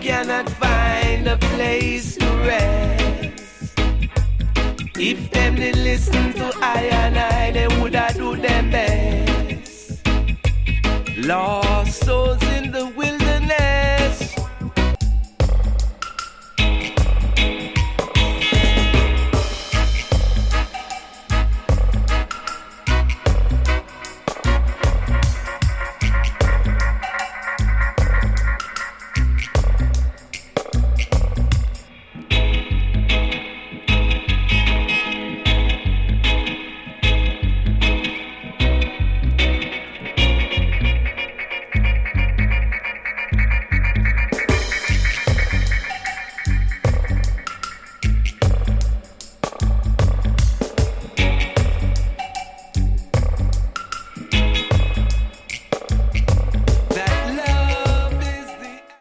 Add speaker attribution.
Speaker 1: cannot find a place to rest. If them did listen to I and I, they would have do them best. Lost souls